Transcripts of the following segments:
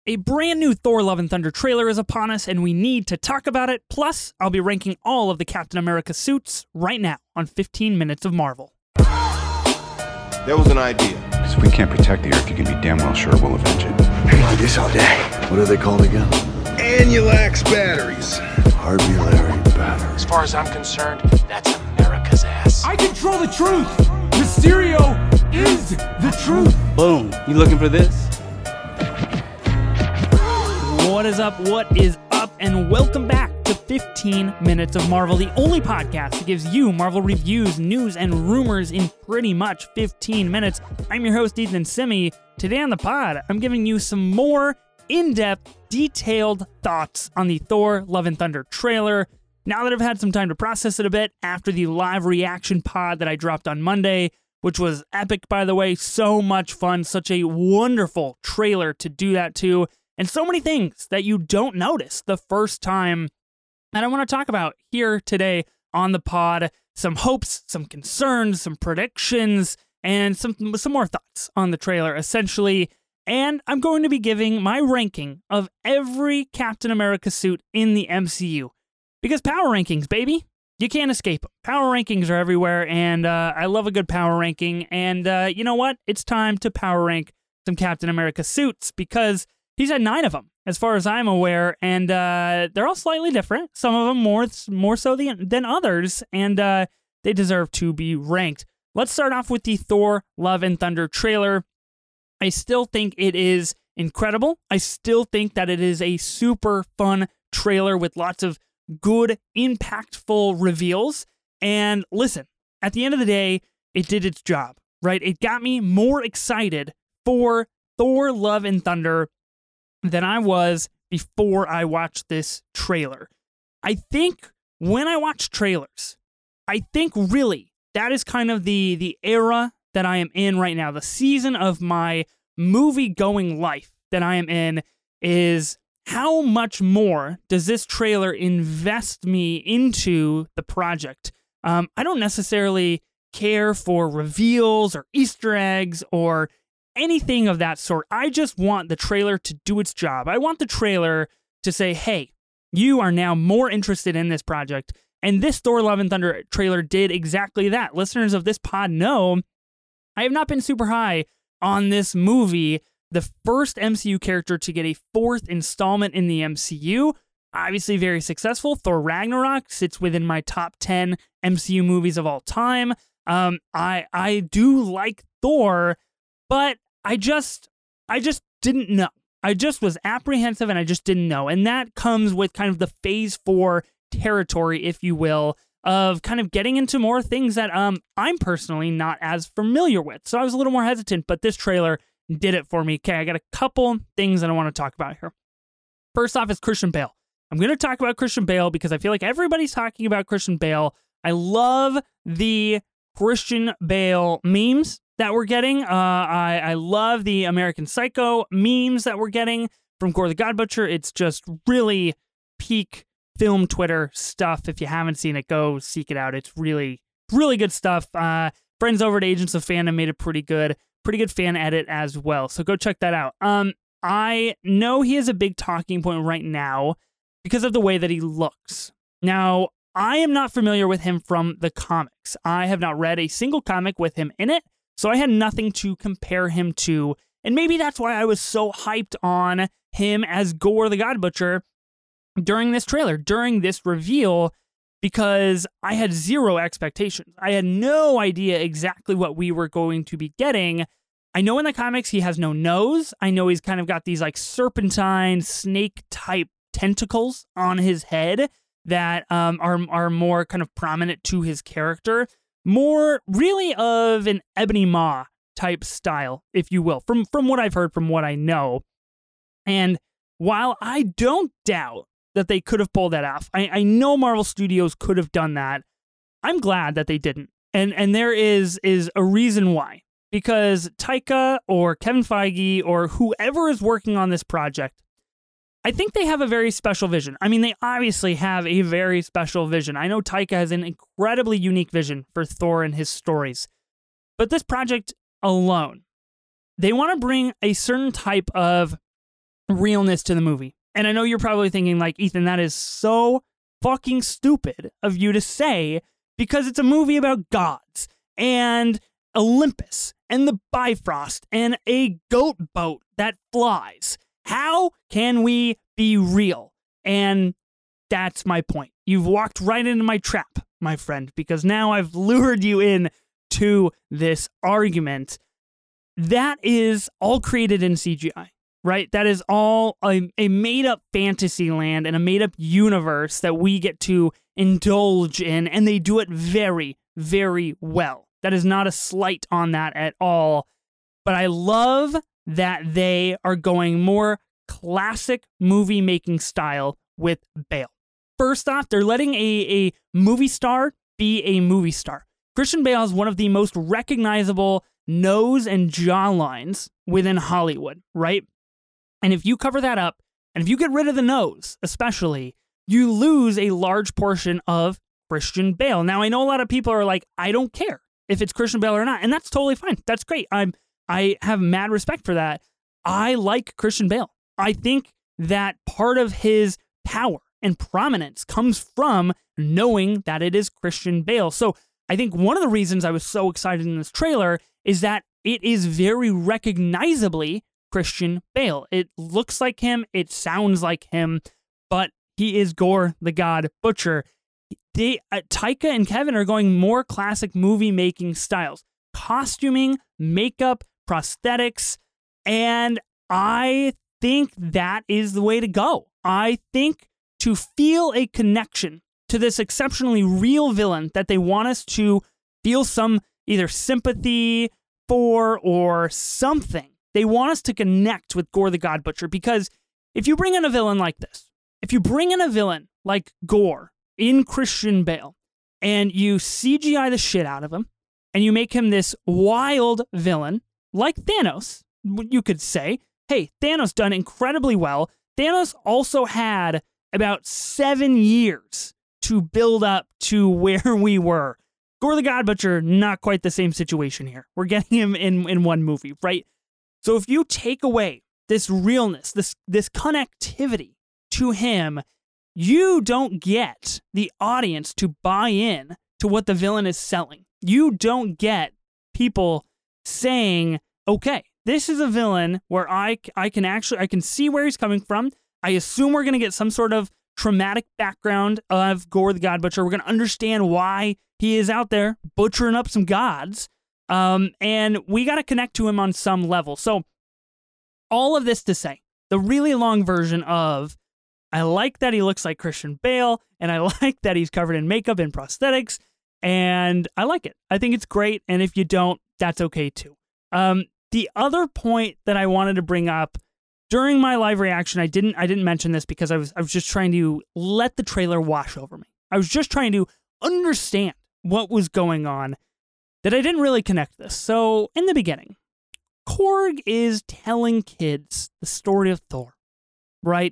A brand new Thor Love and Thunder trailer is upon us, and we need to talk about it. Plus, I'll be ranking all of the Captain America suits right now on 15 Minutes of Marvel. There was an idea. Because if we can't protect the Earth, you can be damn well sure we'll avenge it. I can do this all day. What are they called again? Annulax batteries. Harbulary batteries. As far as I'm concerned, that's America's ass. I control the truth! Mysterio is the truth! Boom. You looking for this? What is up? What is up? And welcome back to 15 Minutes of Marvel, the only podcast that gives you Marvel reviews, news, and rumors in pretty much 15 minutes. I'm your host, Ethan Simi. Today on the pod, I'm giving you some more in-depth, detailed thoughts on the Thor Love and Thunder trailer. Now that I've had some time to process it a bit after the live reaction pod that I dropped on Monday, which was epic, by the way, so much fun, such a wonderful trailer to do that to. And so many things that you don't notice the first time that I want to talk about here today on the pod. Some hopes, some concerns, some predictions, and some more thoughts on the trailer, essentially. And I'm going to be giving my ranking of every Captain America suit in the MCU. Because power rankings, baby, you can't escape them. Power rankings are everywhere, and I love a good power ranking. And you know what? It's time to power rank some Captain America suits, because he's had 9 of them, as far as I'm aware, and they're all slightly different. Some of them more so than others, and they deserve to be ranked. Let's start off with the Thor Love and Thunder trailer. I still think it is incredible. I still think that it is a super fun trailer with lots of good, impactful reveals. And listen, at the end of the day, it did its job, right? It got me more excited for Thor Love and Thunder than I was before I watched this trailer. I think when I watch trailers, I think really that is kind of the era that I am in right now. The season of my movie-going life that I am in is how much more does this trailer invest me into the project? I don't necessarily care for reveals or Easter eggs or anything of that sort. I just want the trailer to do its job. I want the trailer to say, hey, you are now more interested in this project. And this Thor Love and Thunder trailer did exactly that. Listeners of this pod know I have not been super high on this movie, the first MCU character to get a 4th installment in the MCU. Obviously very successful. Thor Ragnarok sits within my top 10 MCU movies of all time. I do like Thor, but I just didn't know. I just was apprehensive and I just didn't know. And that comes with kind of the phase 4 territory, if you will, of kind of getting into more things that I'm personally not as familiar with. So I was a little more hesitant, but this trailer did it for me. Okay, I got a couple things that I want to talk about here. First off is Christian Bale. I'm going to talk about Christian Bale because I feel like everybody's talking about Christian Bale. I love the Christian Bale memes that we're getting. I love the American Psycho memes that we're getting from Gore the God Butcher. It's just really peak film Twitter stuff. If you haven't seen it, go seek it out. It's really, really good stuff. Friends over at Agents of Fandom made a pretty good fan edit as well. So go check that out. I know he is a big talking point right now because of the way that he looks. Now, I am not familiar with him from the comics. I have not read a single comic with him in it. So I had nothing to compare him to, and maybe that's why I was so hyped on him as Gore the God Butcher during this trailer, during this reveal, because I had zero expectations. I had no idea exactly what we were going to be getting. I know in the comics he has no nose. I know he's kind of got these like serpentine, snake-type tentacles on his head that are more kind of prominent to his character. More really of an Ebony Maw type style, if you will, from what I've heard, from what I know. And while I don't doubt that they could have pulled that off, I know Marvel Studios could have done that. I'm glad that they didn't. And there is a reason why. Because Taika or Kevin Feige or whoever is working on this project, I think they have a very special vision. I mean, they obviously have a very special vision. I know Taika has an incredibly unique vision for Thor and his stories. But this project alone, they want to bring a certain type of realness to the movie. And I know you're probably thinking, like, Ethan, that is so fucking stupid of you to say, because it's a movie about gods and Olympus and the Bifrost and a goat boat that flies. How can we be real? And that's my point. You've walked right into my trap, my friend, because now I've lured you in to this argument. That is all created in CGI, right? That is all a made-up fantasy land and a made-up universe that we get to indulge in, and they do it very, very well. That is not a slight on that at all, but I love that they are going more classic movie-making style with Bale. First off, they're letting a movie star be a movie star. Christian Bale is one of the most recognizable nose and jaw lines within Hollywood, right? And if you cover that up, and if you get rid of the nose, especially, you lose a large portion of Christian Bale. Now, I know a lot of people are like, I don't care if it's Christian Bale or not, and that's totally fine. That's great. I have mad respect for that. I like Christian Bale. I think that part of his power and prominence comes from knowing that it is Christian Bale. So I think one of the reasons I was so excited in this trailer is that it is very recognizably Christian Bale. It looks like him, it sounds like him, but he is Gore the God Butcher. Taika and Kevin are going more classic movie-making styles. Costuming, makeup, prosthetics, and I think that is the way to go. I think to feel a connection to this exceptionally real villain that they want us to feel some either sympathy for or something. They want us to connect with Gore the God Butcher, because if you bring in a villain like this, if you bring in a villain like Gore in Christian Bale and you CGI the shit out of him and you make him this wild villain like Thanos, you could say, hey, Thanos done incredibly well. Thanos also had about 7 years to build up to where we were. Gore the God Butcher, not quite the same situation here. We're getting him in one movie, right? So if you take away this realness, this connectivity to him, you don't get the audience to buy in to what the villain is selling. You don't get people saying, okay, this is a villain where I can see where he's coming from. I assume we're going to get some sort of traumatic background of Gore the God Butcher. We're going to understand why he is out there butchering up some gods. And we got to connect to him on some level. So all of this to say, the really long version of, I like that he looks like Christian Bale, and I like that he's covered in makeup and prosthetics, and I like it. I think it's great, and if you don't, that's okay too. The other point that I wanted to bring up during my live reaction, I didn't mention this because I was just trying to let the trailer wash over me. I was just trying to understand what was going on, that I didn't really connect this. So in the beginning, Korg is telling kids the story of Thor, right?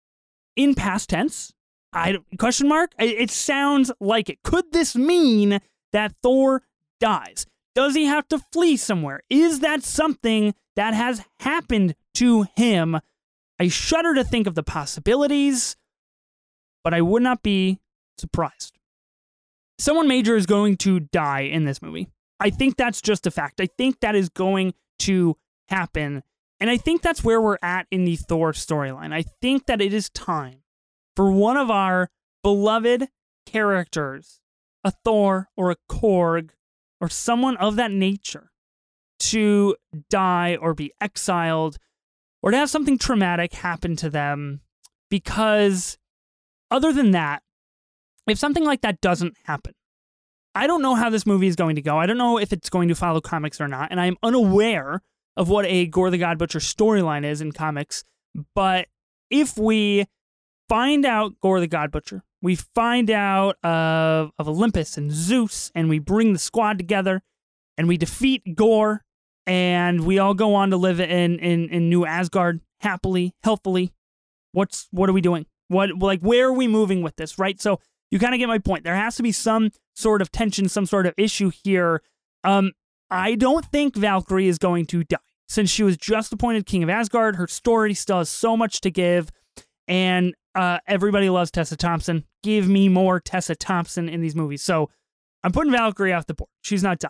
In past tense, question mark? It sounds like it. Could this mean that Thor dies? Does he have to flee somewhere? Is that something that has happened to him? I shudder to think of the possibilities, but I would not be surprised. Someone major is going to die in this movie. I think that's just a fact. I think that is going to happen. And I think that's where we're at in the Thor storyline. I think that it is time for one of our beloved characters, a Thor or a Korg or someone of that nature, to die or be exiled or to have something traumatic happen to them. Because other than that, if something like that doesn't happen, I don't know how this movie is going to go. I don't know if it's going to follow comics or not, and I am unaware of what a Gore the God Butcher storyline is in comics. But if we find out Gore the God Butcher, we find out of Olympus and Zeus, and we bring the squad together, and we defeat Gore, and we all go on to live in New Asgard happily, healthily. What are we doing? Where are we moving with this, right? So you kind of get my point. There has to be some sort of tension, some sort of issue here. I don't think Valkyrie is going to die. since she was just appointed King of Asgard. Her story still has so much to give, and everybody loves Tessa Thompson. Give me more Tessa Thompson in these movies. So I'm putting Valkyrie off the board. She's not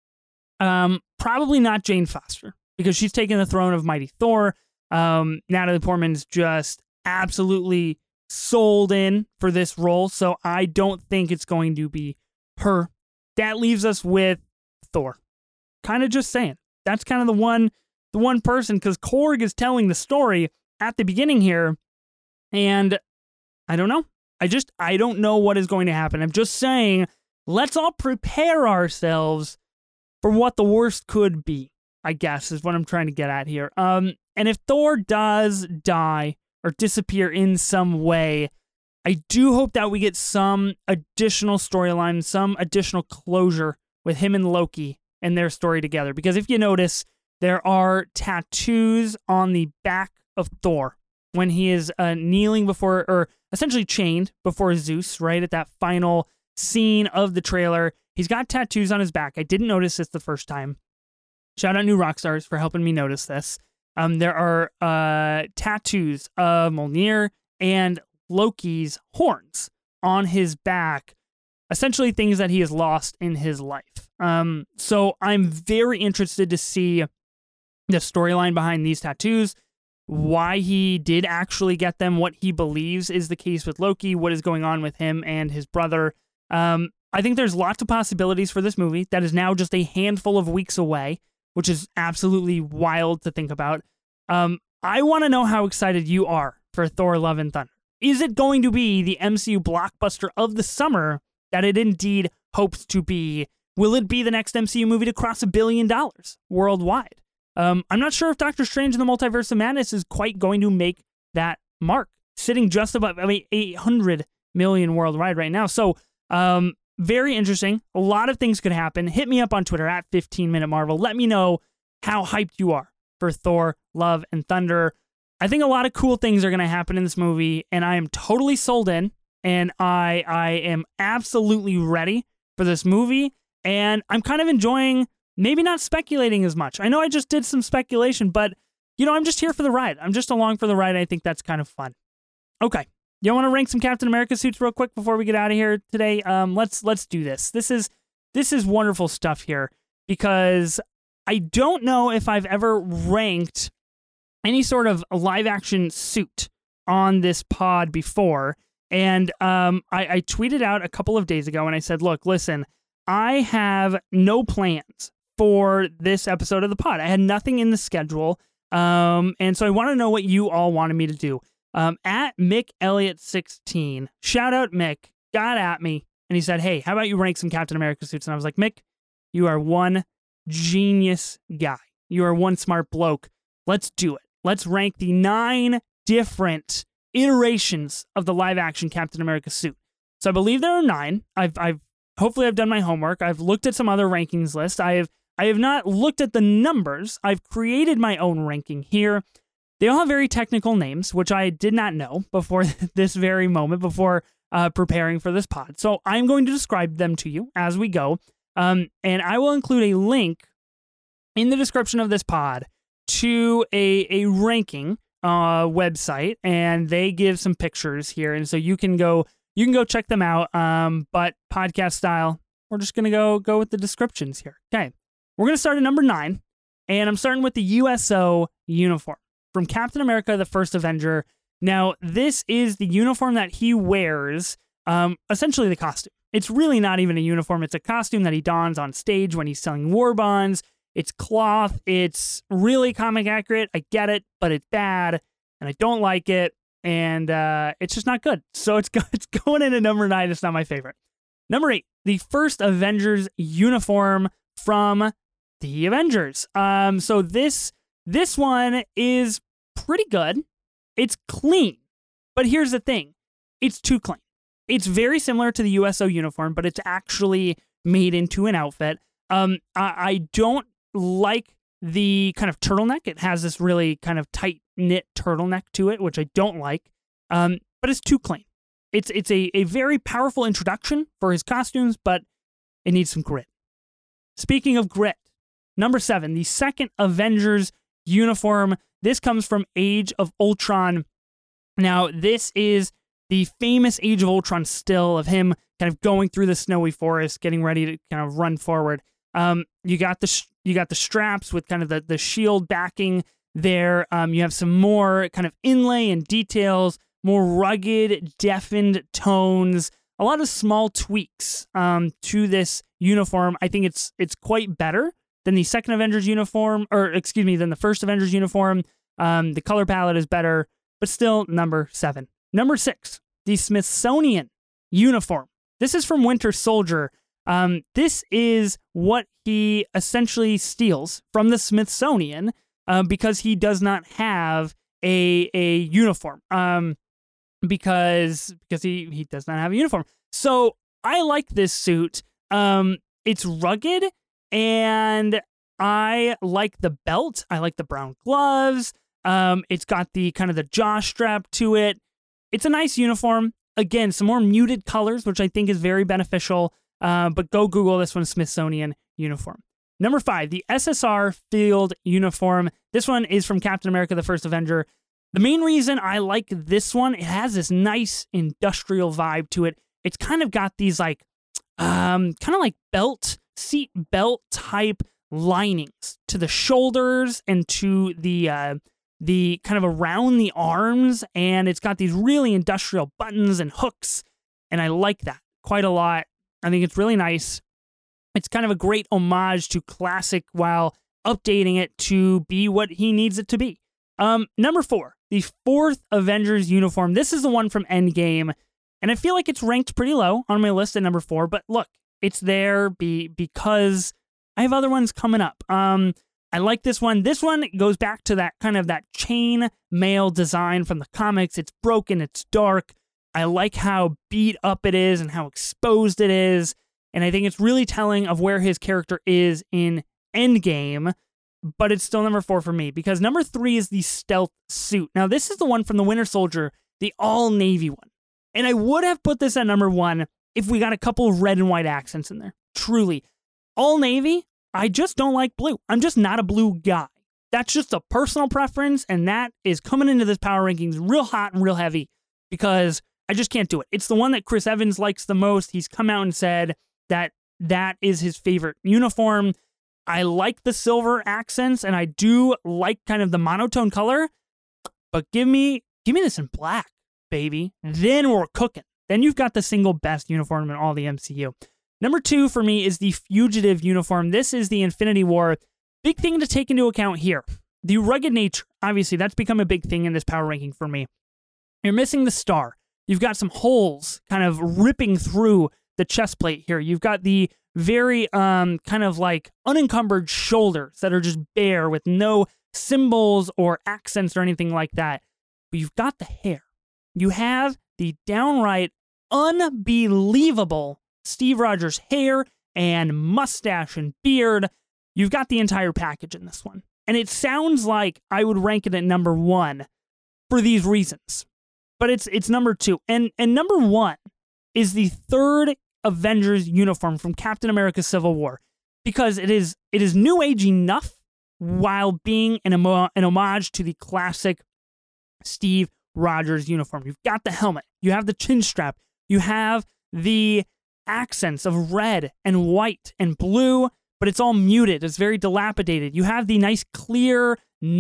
dying. Probably not Jane Foster, because she's taken the throne of Mighty Thor. Natalie Portman's just absolutely sold in for this role, so I don't think it's going to be her. That leaves us with Thor. Kind of just saying. That's kind of the one person, because Korg is telling the story at the beginning here, and I don't know. I don't know what is going to happen. I'm just saying, let's all prepare ourselves for what the worst could be, I guess, is what I'm trying to get at here. And if Thor does die or disappear in some way, I do hope that we get some additional storyline, some additional closure with him and Loki and their story together. Because if you notice, there are tattoos on the back of Thor when he is kneeling before, or essentially chained before Zeus, right, at that final scene of the trailer. He's got tattoos on his back. I didn't notice this the first time. Shout out New Rockstars for helping me notice this. There are tattoos of Mjolnir and Loki's horns on his back, essentially things that he has lost in his life. So I'm very interested to see the storyline behind these tattoos, why he did actually get them, what he believes is the case with Loki, what is going on with him and his brother. I think there's lots of possibilities for this movie that is now just a handful of weeks away, which is absolutely wild to think about. I want to know how excited you are for Thor Love and Thunder. Is it going to be the MCU blockbuster of the summer that it indeed hopes to be? Will it be the next MCU movie to cross $1 billion worldwide? I'm not sure if Doctor Strange in the Multiverse of Madness is quite going to make that mark, sitting just above 800 million worldwide right now. So, very interesting. A lot of things could happen. Hit me up on Twitter at 15Minute Marvel. Let me know how hyped you are for Thor, Love, and Thunder. I think a lot of cool things are going to happen in this movie, and I am totally sold in, and I am absolutely ready for this movie, and I'm kind of enjoying maybe not speculating as much. I know I just did some speculation, but, I'm just here for the ride. I'm just along for the ride. I think that's kind of fun. Okay. You want to rank some Captain America suits real quick before we get out of here today? Let's do this. This is wonderful stuff here, because I don't know if I've ever ranked any sort of live action suit on this pod before. And I tweeted out a couple of days ago and I said, look, listen, I have no plans for this episode of the pod. I had nothing in the schedule. And so I want to know what you all wanted me to do. At Mick Elliott 16, shout out Mick, got at me and he said, hey, how about you rank some Captain America suits? And I was like, Mick, you are one genius guy. You are one smart bloke. Let's do it. Let's rank the 9 different iterations of the live action Captain America suit. So I believe there are 9. Hopefully I've done my homework. I've looked at some other rankings lists. I have not looked at the numbers. I've created my own ranking here. They all have very technical names, which I did not know before this very moment, before preparing for this pod. So I'm going to describe them to you as we go. And I will include a link in the description of this pod to a ranking website, and they give some pictures here. And so you can go check them out. But podcast style, we're just going to go with the descriptions here. Okay. We're going to start at number 9, and I'm starting with the USO uniform from Captain America, the First Avenger. Now, this is the uniform that he wears, essentially the costume. It's really not even a uniform. It's a costume that he dons on stage when he's selling war bonds. It's cloth. It's really comic accurate. I get it, but it's bad, and I don't like it, and it's just not good. So it's going in at number 9. It's not my favorite. Number 8, the First Avengers uniform from the Avengers. So this one is pretty good. It's clean, but here's the thing. It's too clean. It's very similar to the USO uniform, but it's actually made into an outfit. I don't like the kind of turtleneck. It has this really kind of tight-knit turtleneck to it, which I don't like, but it's too clean. It's a very powerful introduction for his costumes, but it needs some grit. Speaking of grit, number 7, the second Avengers uniform. This comes from Age of Ultron. Now, this is the famous Age of Ultron still of him kind of going through the snowy forest, getting ready to kind of run forward. You got the straps with kind of the shield backing there. You have some more kind of inlay and details, more rugged, deafened tones, a lot of small tweaks to this uniform. I think it's quite better than the second Avengers uniform, than the first Avengers uniform. The color palette is better, but still number 7. Number 6, the Smithsonian uniform. This is from Winter Soldier. This is what he essentially steals from the Smithsonian because he does not have a uniform. Because he does not have a uniform. So I like this suit. It's rugged, and I like the belt. I like the brown gloves. It's got the kind of the jaw strap to it. It's a nice uniform. Again, some more muted colors, which I think is very beneficial. But go Google this one, Smithsonian uniform. Number 5, the SSR Field uniform. This one is from Captain America, the First Avenger. The main reason I like this one, it has this nice industrial vibe to it. It's kind of got these like, kind of like seat belt type linings to the shoulders and to the kind of around the arms, and it's got these really industrial buttons and hooks, and I like that quite a lot. I think it's really nice. It's kind of a great homage to classic while updating it to be what he needs it to be. Number 4, the 4th Avengers uniform. This is the one from Endgame, and I feel like it's ranked pretty low on my list at number 4, but look, it's there because I have other ones coming up. I like this one. This one goes back to that kind of that chain mail design from the comics. It's broken, it's dark. I like how beat up it is and how exposed it is, and I think it's really telling of where his character is in Endgame. But it's still number 4 for me because number 3 is the stealth suit. Now, this is the one from the Winter Soldier, the all-navy one. And I would have put this at number 1 if we got a couple of red and white accents in there. Truly. All-navy, I just don't like blue. I'm just not a blue guy. That's just a personal preference, and that is coming into this power rankings real hot and real heavy because I just can't do it. It's the one that Chris Evans likes the most. He's come out and said that that is his favorite uniform. I like the silver accents, and I do like kind of the monotone color, but give me this in black, baby. Then we're cooking. Then you've got the single best uniform in all the MCU. Number 2 for me is the Fugitive uniform. This is the Infinity War. Big thing to take into account here. The rugged nature, obviously, that's become a big thing in this power ranking for me. You're missing the star. You've got some holes kind of ripping through the chest plate here. You've got the very kind of like unencumbered shoulders that are just bare with no symbols or accents or anything like that. But you've got the hair. You have the downright unbelievable Steve Rogers hair and mustache and beard. You've got the entire package in this one. And it sounds like I would rank it at number 1 for these reasons. But it's number 2. And number 1 is the 3rd Avengers uniform from Captain America Civil War because it is new age enough while being an homage to the classic Steve Rogers uniform. You've got the helmet, you have the chin strap, you have the accents of red and white and blue, but it's all muted. It's very dilapidated. You have the nice clear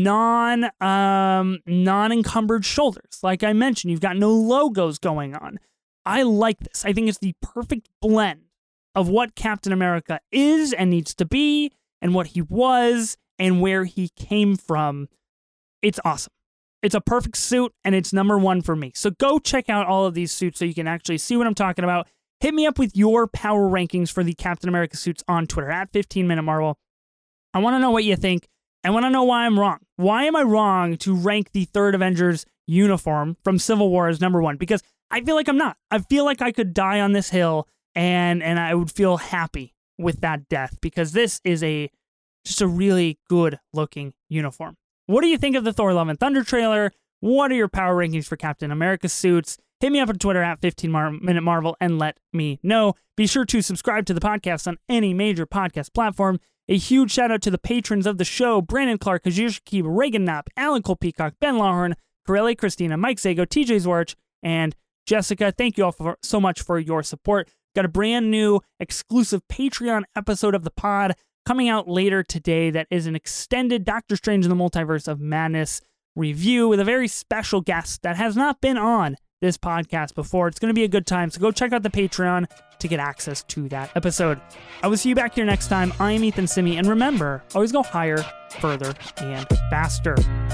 non-encumbered shoulders. Like I mentioned, you've got no logos going on. I like this. I think it's the perfect blend of what Captain America is and needs to be and what he was and where he came from. It's awesome. It's a perfect suit, and it's number 1 for me. So go check out all of these suits so you can actually see what I'm talking about. Hit me up with your power rankings for the Captain America suits on Twitter at 15Minute Marvel. I want to know what you think. I want to know why I'm wrong. Why am I wrong to rank the 3rd Avengers uniform from Civil War as number 1? Because I feel like I'm not. I feel like I could die on this hill and I would feel happy with that death because this is just a really good looking uniform. What do you think of the Thor Love and Thunder trailer? What are your power rankings for Captain America suits? Hit me up on Twitter at 15Minute Marvel and let me know. Be sure to subscribe to the podcast on any major podcast platform. A huge shout out to the patrons of the show: Brandon Clark, Kajir Shakib, Reagan Knapp, Alan Cole Peacock, Ben Lawhorn, Corelli Christina, Mike Zago, TJ Zwarch, and Jessica. Thank you all so much for your support. Got a brand new exclusive Patreon episode of the pod coming out later today that is an extended Doctor Strange in the Multiverse of Madness review with a very special guest that has not been on this podcast before. It's going to be a good time, so go check out the Patreon to get access to that episode. I will see you back here next time. I am Ethan Simi, and remember, always go higher, further, and faster.